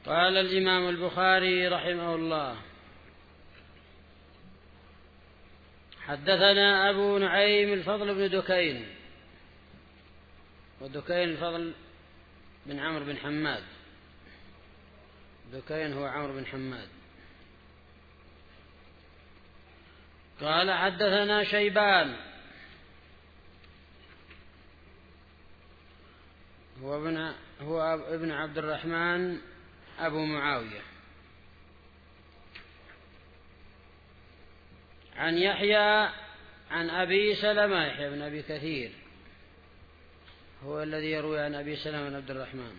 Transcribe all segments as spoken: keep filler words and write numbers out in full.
قال الإمام البخاري رحمه الله: حدثنا أبو نعيم الفضل بن دكين، ودكين الفضل بن عمرو بن حماد، دكين هو عمرو بن حماد. قال: حدثنا شيبان هو ابن هو ابن عبد الرحمن أبو معاوية، عن يحيى عن أبي سلمة، يحيى بن أبي كثير هو الذي يروي عن أبي سلمة بن عبد الرحمن،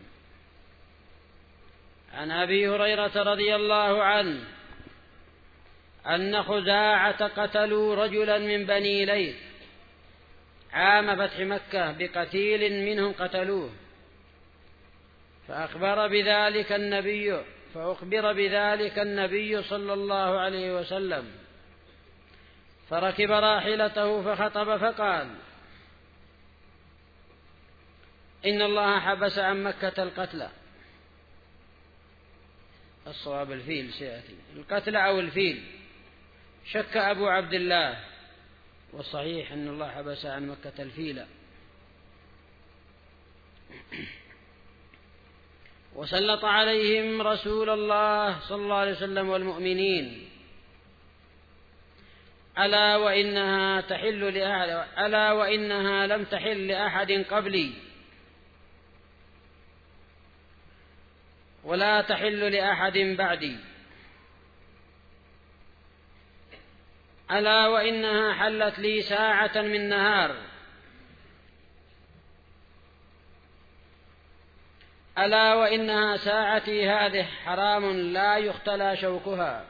عن أبي هريرة رضي الله عنه أن خزاعة قتلوا رجلا من بني ليث عام فتح مكة بقتيل منهم قتلوه، فأخبر بذلك النبي فأخبر بذلك النبي صلى الله عليه وسلم، فركب راحلته فخطب فقال: إن الله حبس عن مكة القتلى. الصواب الفيل سيأتي، القتلى أو الفيل، شك أبو عبد الله، والصحيح أن الله حبس عن مكة الفيل. وسلط عليهم رسول الله صلى الله عليه وسلم والمؤمنين، ألا وإنها تحل لأحد ألا وإنها لم تحل لأحد قبلي ولا تحل لأحد بعدي، ألا وإنها حلت لي ساعة من نهار، ألا وإنها ساعتي هذه حرام لا يختلى شوكها،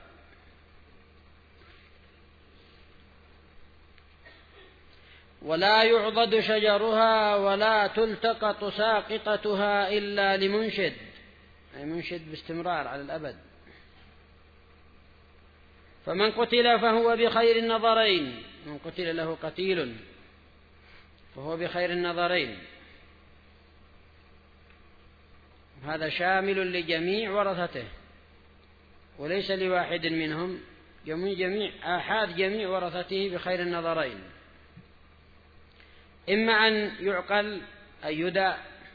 ولا يعضد شجرها ولا تلتقط ساقطتها إلا لمنشد، أي منشد باستمرار على الأبد. فمن قتل فهو بخير النظرين، من قتل له قتيل فهو بخير النظرين. هذا شامل لجميع ورثته وليس لواحد منهم، جميع آحاد جميع ورثته بخير النظرين، إما أن يعقل أي يدع،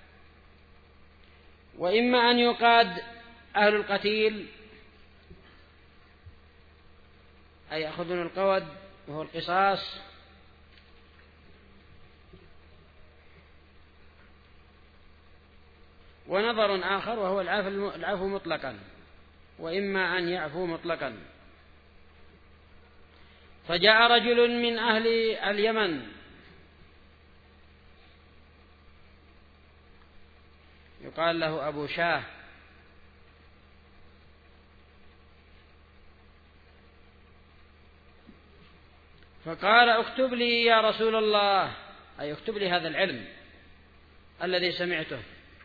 وإما أن يقاد أهل القتيل أي يأخذون القود وهو القصاص، ونظر آخر وهو العفو مطلقا، وإما أن يعفو مطلقا. فجاء رجل من أهل اليمن يقال له أبو شاه، فقال: اكتب لي يا رسول الله، أي اكتب لي هذا العلم الذي سمعته،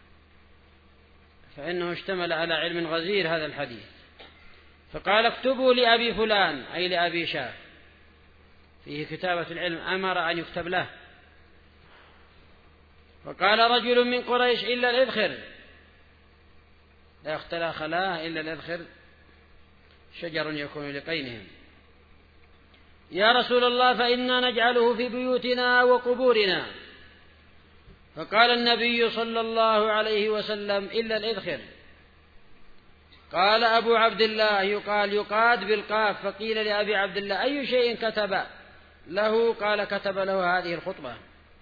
فإنه اشتمل على علم غزير هذا الحديث. فقال: اكتبوا لأبي فلان، أي لأبي شاه، فيه كتابة العلم، أمر أن يكتب له. فقال رجل من قريش: إلا الإذخر، لا يختلى خلاه إلا الإذخر، شجر يكون لقينهم. يا رسول الله فإنا نجعله في بيوتنا وقبورنا. فقال النبي صلى الله عليه وسلم: إلا الإذخر. قال أبو عبد الله: يقال يقاد بالقاف. فقيل لأبي عبد الله: أي شيء كتب له؟ قال: كتب له هذه الخطبة،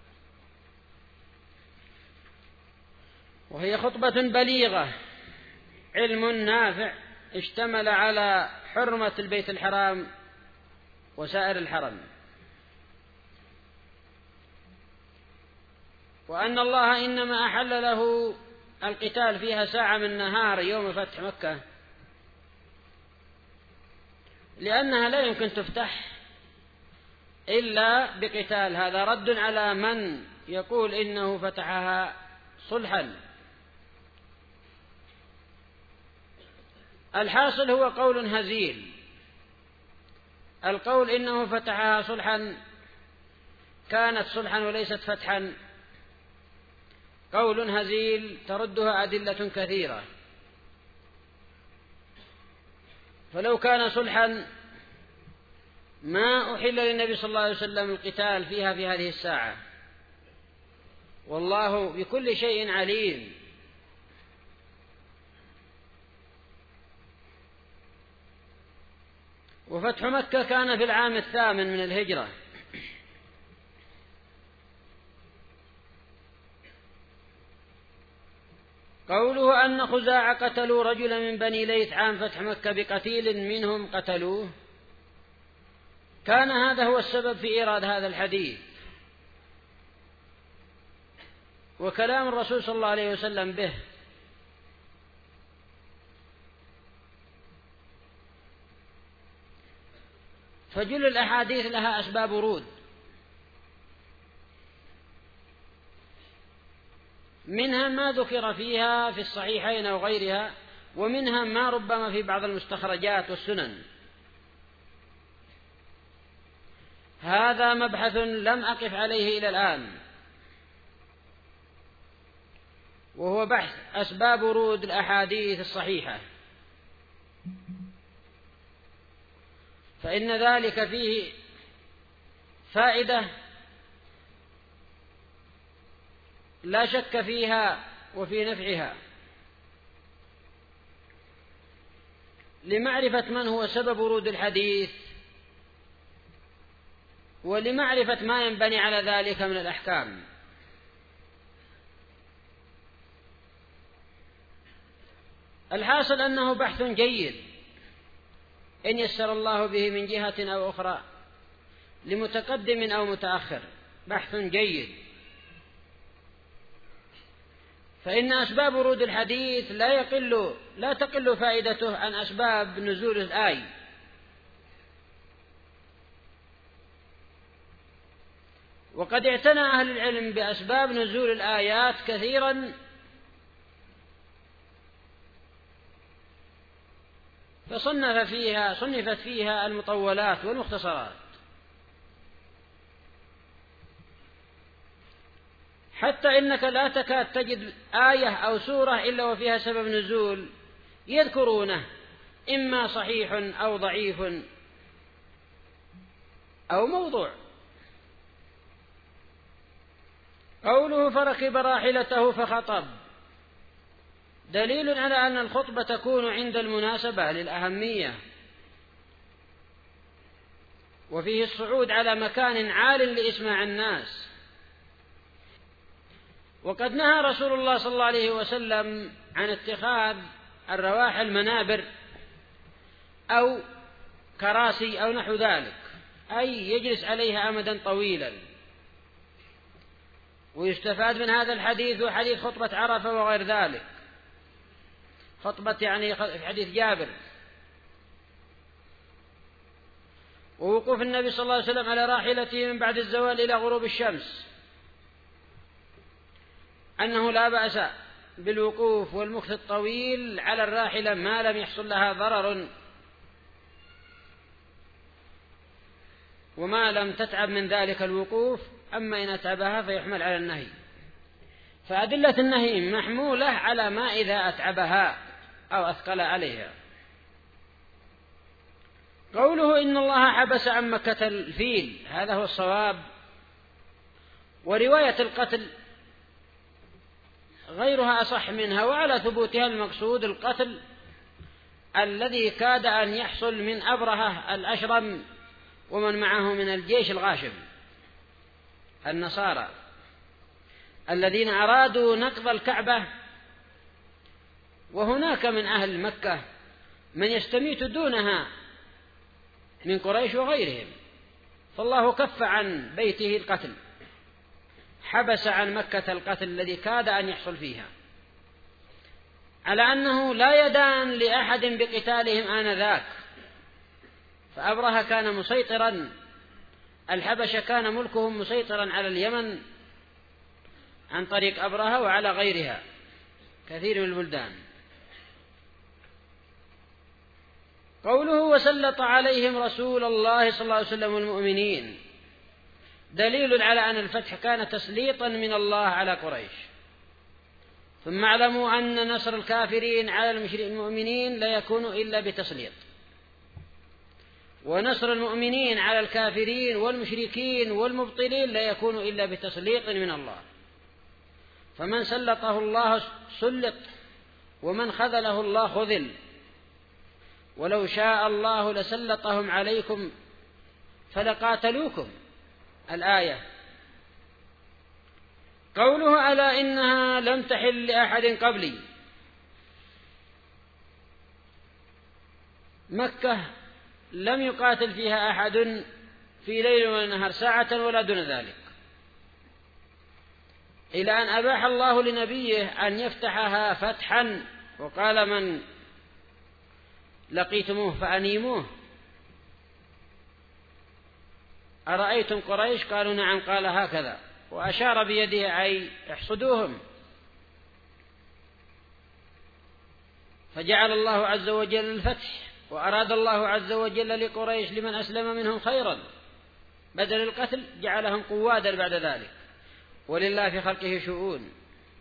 وهي خطبة بليغة، علم نافع اشتمل على حرمة البيت الحرام وسائر الحرم، وأن الله إنما أحل له القتال فيها ساعة من نهار يوم فتح مكة، لأنها لا يمكن تفتح إلا بقتال. هذا رد على من يقول إنه فتحها صلحا. الحاصل هو قول هزيل. القول إنه فتحها صلحا كانت صلحا وليست فتحا قول هزيل تردها أدلة كثيرة، فلو كان صلحا ما أحل للنبي صلى الله عليه وسلم القتال فيها في هذه الساعة، والله بكل شيء عليم. وفتح مكة كان في العام الثامن من الهجرة، قوله أن خزاعة قتلوا رجلا من بني ليث عام فتح مكة بقتيل منهم قتلوه، كان هذا هو السبب في إيراد هذا الحديث، وكلام الرسول صلى الله عليه وسلم به. فجل الأحاديث لها أسباب ورود، منها ما ذكر فيها في الصحيحين أو غيرها، ومنها ما ربما في بعض المستخرجات والسنن. هذا مبحث لم أقف عليه إلى الآن، وهو بحث أسباب ورود الأحاديث الصحيحة، فإن ذلك فيه فائدة لا شك فيها وفي نفعها، لمعرفة من هو سبب ورود الحديث، ولمعرفة ما ينبني على ذلك من الأحكام. الحاصل أنه بحث جيد إن يسر الله به من جهة أو أخرى، لمتقدم أو متأخر، بحث جيد. فإن أسباب ورود الحديث لا يقل لا تقل فائدته عن أسباب نزول الآية. وقد اعتنى أهل العلم بأسباب نزول الآيات كثيرا، فصنف فيها صنفت فيها المطولات والمختصرات، حتى إنك لا تكاد تجد آية أو سورة إلا وفيها سبب نزول يذكرونه، إما صحيح أو ضعيف أو موضوع. قوله فركب راحلته فخطب، دليل على أن الخطبة تكون عند المناسبة للأهمية، وفيه الصعود على مكان عال لإسماع الناس. وقد نهى رسول الله صلى الله عليه وسلم عن اتخاذ الرواحل منابر أو كراسي أو نحو ذلك، أي يجلس عليها أمدا طويلا. ويستفاد من هذا الحديث وحديث خطبة عرفة وغير ذلك، خطبة يعني في حديث جابر، ووقوف النبي صلى الله عليه وسلم على راحلته من بعد الزوال إلى غروب الشمس، أنه لا بأس بالوقوف والمكث الطويل على الراحلة ما لم يحصل لها ضرر وما لم تتعب من ذلك الوقوف. أما إن أتعبها فيحمل على النهي، فأدلة النهي محمولة على ما إذا أتعبها أو أثقل عليها. قوله إن الله حبس عن مكة الفيل، هذا هو الصواب. ورواية القتل غيرها أصح منها، وعلى ثبوتها المقصود القتل الذي كاد أن يحصل من أبرهة الأشرم ومن معه من الجيش الغاشم النصارى الذين أرادوا نقض الكعبة. وهناك من أهل مكة من يستميت دونها من قريش وغيرهم، فالله كف عن بيته القتل، حبس عن مكة القتل الذي كاد أن يحصل فيها، على أنه لا يدان لأحد بقتالهم آنذاك. فأبرهة كان مسيطرا، الحبشة كان ملكهم مسيطرا على اليمن عن طريق أبرهة وعلى غيرها كثير من البلدان. قوله وسلط عليهم رسول الله صلى الله عليه وسلم والمؤمنين، دليل على أن الفتح كان تسليطا من الله على قريش. ثم اعلموا أن نصر الكافرين على المؤمنين لا يكون إلا بتسليط، ونصر المؤمنين على الكافرين والمشركين والمبطلين لا يكون إلا بتسليط من الله، فمن سلطه الله سلط، ومن خذله الله خذل، ولو شاء الله لسلطهم عليكم فلقاتلوكم. الآية. قوله ألا إنها لم تحل لأحد قبلي، مكة لم يقاتل فيها أحد في ليل ولا نهار ساعة ولا دون ذلك، إلى أن أباح الله لنبيه أن يفتحها فتحا، وقال من لقيتموه فأنيموه. أرأيتم قريش؟ قالوا نعم. قال هكذا، وأشار بيده أي احصدوهم. فجعل الله عز وجل الفتح، وأراد الله عز وجل لقريش لمن أسلم منهم خيرا، بدل القتل جعلهم قوادا بعد ذلك، ولله في خلقه شؤون،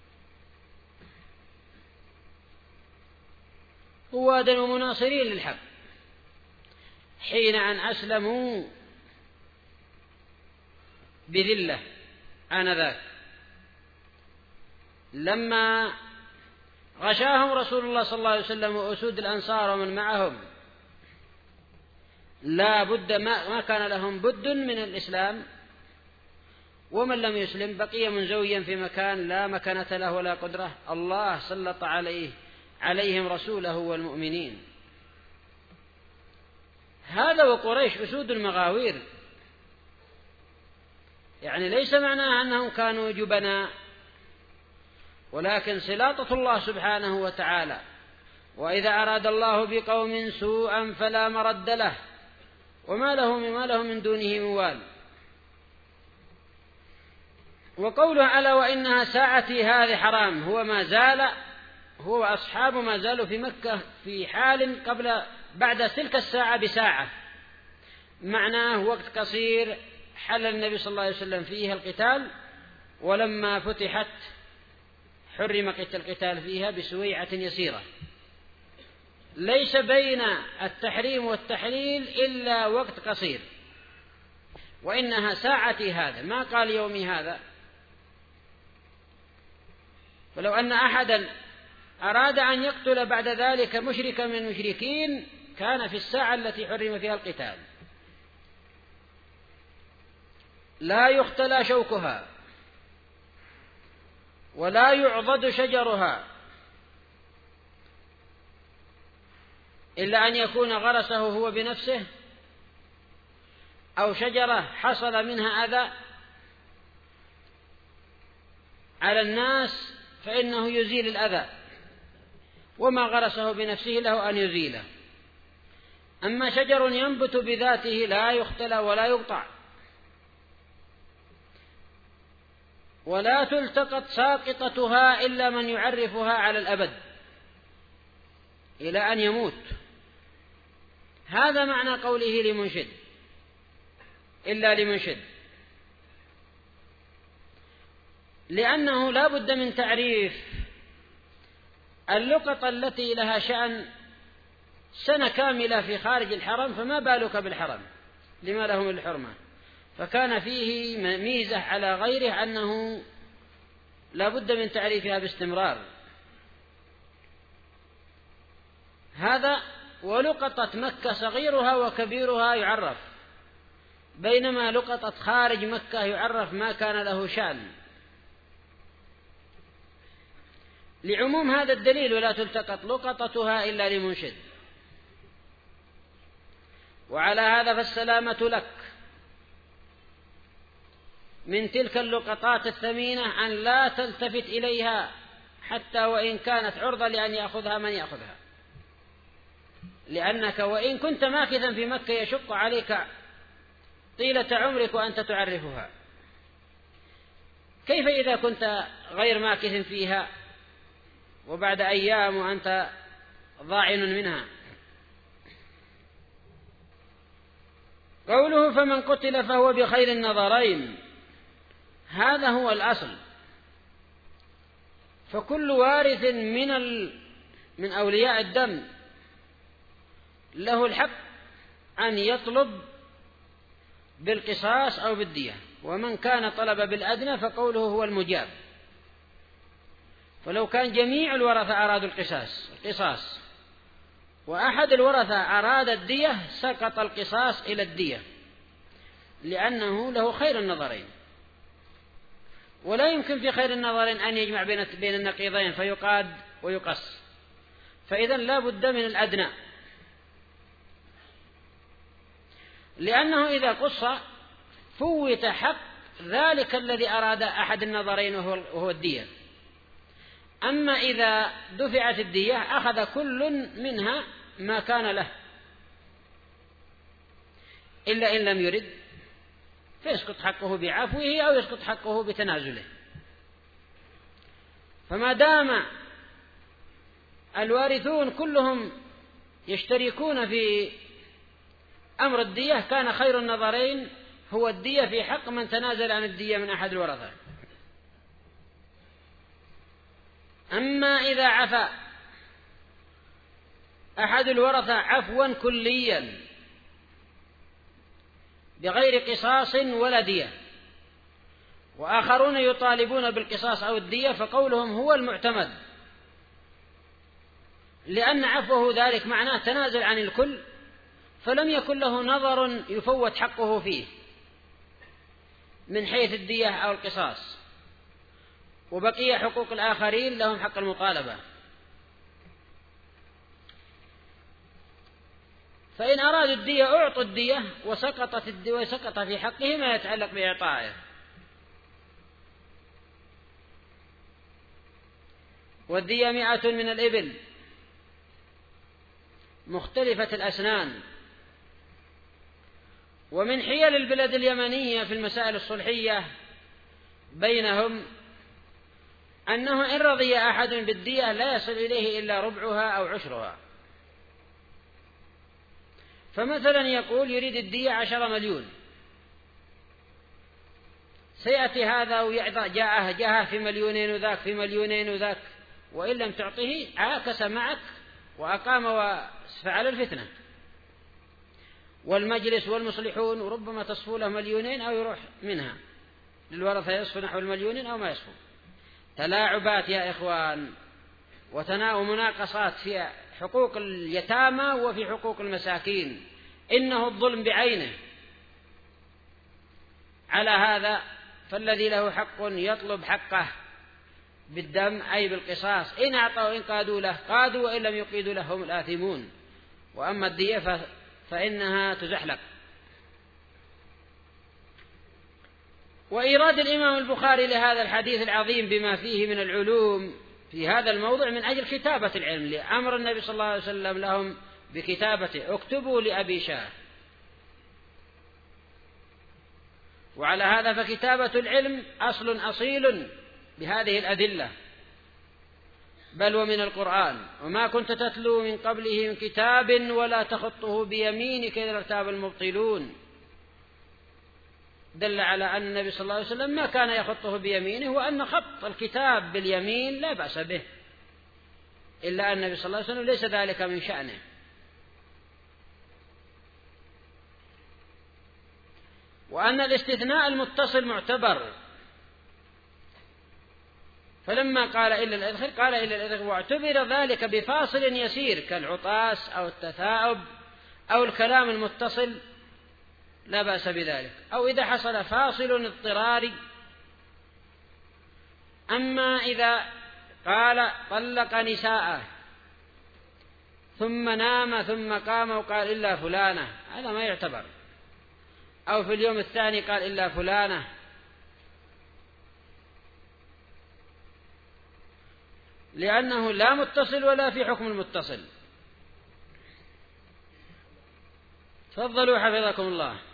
قوادا ومناصرين للحق حين أن أسلموا بذلة آنذاك. لما غشاهم رسول الله صلى الله عليه وسلم وأسود الأنصار ومن معهم لا بد ما, ما كان لهم بد من الإسلام، ومن لم يسلم بقي منزويا في مكان لا مكانة له ولا قدرة. الله سلط عليه عليهم رسوله والمؤمنين. هذا وقريش أسود المغاوير، يعني ليس معناه أنهم كانوا جبناء، ولكن سلاطة الله سبحانه وتعالى، وإذا أراد الله بقوم سوءا فلا مرد له وما له ما له من دونه موال. وقوله ألا وإنها ساعتي هذه حرام، هو ما زال هو وأصحابه ما زالوا في مكة في حال قبل بعد تلك الساعة بساعة، معناه وقت قصير حل النبي صلى الله عليه وسلم فيها القتال، ولما فتحت حرم القتال فيها بسويعة يسيرة، ليس بين التحريم والتحليل إلا وقت قصير. وإنها ساعتي هذا، ما قال يومي هذا. ولو أن أحدا أراد أن يقتل بعد ذلك مشركا من المشركين كان في الساعة التي حرم فيها القتال، لا يختلى شوكها ولا يعضد شجرها إلا أن يكون غرسه هو بنفسه، أو شجرة حصل منها أذى على الناس فإنه يزيل الأذى، وما غرسه بنفسه له أن يزيله. أما شجر ينبت بذاته لا يختلى ولا يقطع، ولا تلتقط ساقطتها إلا من يعرفها على الأبد إلى أن يموت. هذا معنى قوله لمنشد إلا لمنشد، لأنه لا بد من تعريف اللقطة التي لها شأن سنة كاملة في خارج الحرم، فما بالك بالحرم لما له من الحرمة. فكان فيه ميزة على غيره أنه لا بد من تعريفها باستمرار. هذا ولقطة مكة صغيرها وكبيرها يعرف، بينما لقطة خارج مكة يعرف ما كان له شأن، لعموم هذا الدليل ولا تلتقط لقطتها إلا لمنشد. وعلى هذا فالسلامة لك من تلك اللقطات الثمينة أن لا تلتفت إليها حتى وإن كانت عرضة لأن يأخذها من يأخذها، لأنك وإن كنت ماكثا في مكة يشق عليك طيلة عمرك وأنت تعرفها، كيف إذا كنت غير ماكث فيها وبعد أيام وأنت ضاعن منها؟ قوله فمن قتل فهو بخير النظرين، هذا هو الأصل. فكل وارث من ال... من أولياء الدم له الحق أن يطلب بالقصاص أو بالدية، ومن كان طلب بالأدنى فقوله هو المجاب. فلو كان جميع الورثة أرادوا القصاص القصاص وأحد الورثة أراد الدية سقط القصاص إلى الدية، لأنه له خير النظرين، ولا يمكن في خير النظرين أن يجمع بين النقيضين فيقاد ويقص، فإذا لا بد من الأدنى، لأنه إذا قص فوت حق ذلك الذي أراد أحد النظرين وهو الدية. أما إذا دفعت الدية أخذ كل منها ما كان له، إلا إن لم يرد فيسقط حقه بعفوه أو يسقط حقه بتنازله. فما دام الوارثون كلهم يشتركون في أمر الدية كان خير النظرين هو الدية في حق من تنازل عن الدية من أحد الورثة. أما إذا عفا أحد الورثة عفوا كليا بغير قصاص ولا دية، وآخرون يطالبون بالقصاص أو الدية، فقولهم هو المعتمد، لأن عفوه ذلك معناه تنازل عن الكل، فلم يكن له نظر يفوت حقه فيه من حيث الدية أو القصاص، وبقي حقوق الآخرين لهم حق المطالبة. فإن أرادوا الدية أعطوا الدية وسقطت الدية وسقط في حقه ما يتعلق بإعطائه. والدية مئة من الإبل مختلفة الأسنان. ومن حيل البلاد اليمنية في المسائل الصلحية بينهم أنه إن رضي أحد بالدية لا يصل إليه إلا ربعها أو عشرها. فمثلا يقول يريد الدية عشر مليون، سيأتي هذا ويعطى جاءه جاءه في مليونين وذاك في مليونين وذاك، وإن لم تعطه عاكس معك وأقام وفعل الفتنة. والمجلس والمصلحون وربما تصفو له مليونين أو يروح منها للورثة يصفو نحو المليونين أو ما يصفو. تلاعبات يا إخوان وتناو مناقصات في حقوق اليتامى وفي حقوق المساكين، إنه الظلم بعينه. على هذا فالذي له حق يطلب حقه بالدم أي بالقصاص، إن أعطوا إن قادوا له قادوا، وإن لم يقيدوا له هم الآثمون. وأما الدية فإنها تزحلق. وإيراد الإمام البخاري لهذا الحديث العظيم بما فيه من العلوم في هذا الموضع من أجل كتابة العلم، لأمر النبي صلى الله عليه وسلم لهم بكتابته اكتبوا لأبي شاه. وعلى هذا فكتابة العلم أصل أصيل بهذه الأدلة، بل ومن القرآن: وما كنت تتلو من قبله من كتاب ولا تخطه بيمينك إذا ارتاب المبطلون. دل على أن النبي صلى الله عليه وسلم ما كان يخطه بيمينه، وأن خط الكتاب باليمين لا بأس به، إلا أن النبي صلى الله عليه وسلم ليس ذلك من شأنه. وأن الاستثناء المتصل معتبر، فلما قال إلا الإذخر قال إلا الإذخر، واعتبر ذلك بفاصل يسير كالعطاس أو التثاؤب أو الكلام المتصل لا بأس بذلك، أو إذا حصل فاصل اضطراري. أما إذا قال طلق نساءه ثم نام ثم قام وقال إلا فلانة، هذا ما يعتبر. أو في اليوم الثاني قال إلا فلانة، لأنه لا متصل ولا في حكم المتصل. تفضلوا حفظكم الله.